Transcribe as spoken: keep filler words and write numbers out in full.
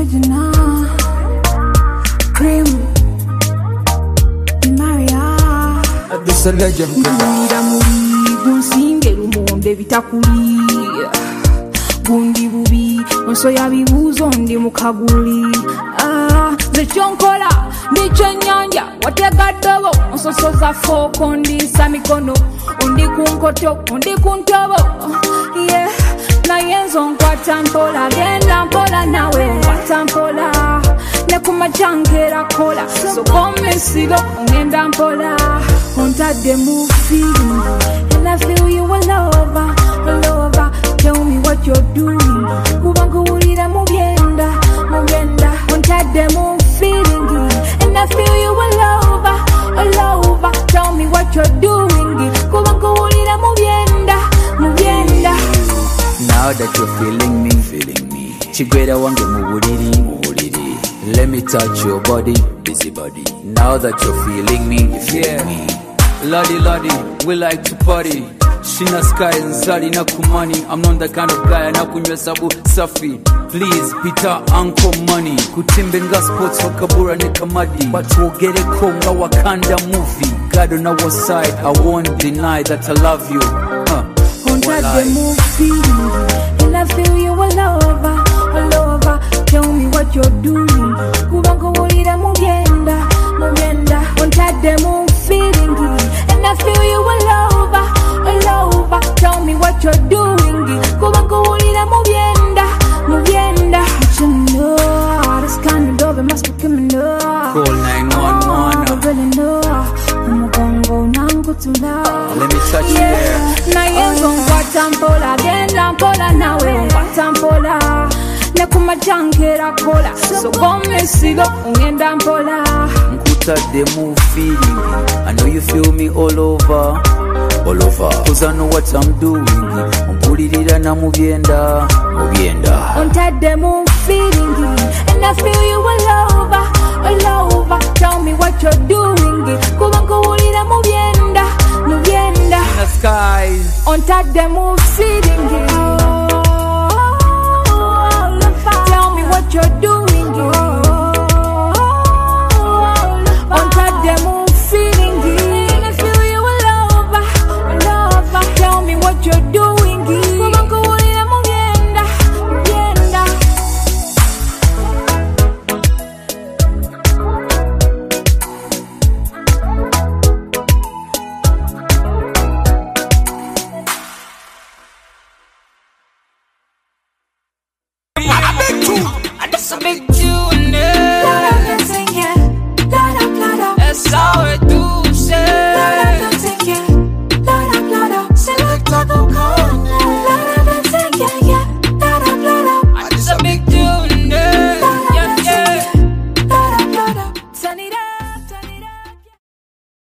original cream Maria. This a legend. Mira muri gunsinge lumonde bitakuli gundi bubi onso ya bibuzo ndi mukaguli ah zechonkola ndicho nyanja watega dobo onso soza foko ndi samikono undi kunkoto undi kuntobo yeah na yenzo nkwata mpola genda mpola nawe nkwata mpola ne kumajangera kola so come sigo ngenda mpola ontade mu feeling and I feel you all over all over tell me what you're doing kubango ulira mubyenda mubyenda ontade mu feeling and I feel you all over all over tell me what you're doing kubango ulira mubyenda mubyenda. Now that you're feeling me, feeling me. Chigwera wange muburiri, muburiri. Let me touch your body, busy body. Now that you're feeling me, you're feeling yeah. me. Lodi lodi, we like to party. Shina sky and zari na kumani. I'm not the kind of guy na kunywa sabu safi. Please, Peter, uncle money. Kutimbenga sports wakabura ne kamadi. But we'll get it konga Wakanda movie. God on our side, I won't deny that I love you. Huh. Got the move feeling, and I feel you all over, all over. Tell me what you're doing. Kubango ulira mubyenda, mubyenda. Got the move feeling, and I feel you all over, all over. Tell me what you're doing. Kubango ulira mubyenda, mubyenda. You know this kind of love must be criminal. Call nine one one. I really know. Umugongo nangu tuna. Let me touch you there. Na yenzo nkwata mpola genda mpola nawe nkwata mpola ne kumajangera kola so gome sigo ngenda mpola nkutadde mu feeling. I know you feel me all over, all over. Cause I know what I'm doing. Mpulirira na mubyenda, mubyenda. Ontadde mu feeling and I feel you all over, all over. Tell me what you're doing. Kubango ulira mubyenda, mubyenda. In the skies. Ontadde mu feeling. Tell me what you're doing. Ontadde mu feeling. I feel you all over, all over. Tell me what you're doing. Kubango ulira mubyenda, mubyenda. I beg you, and that's a big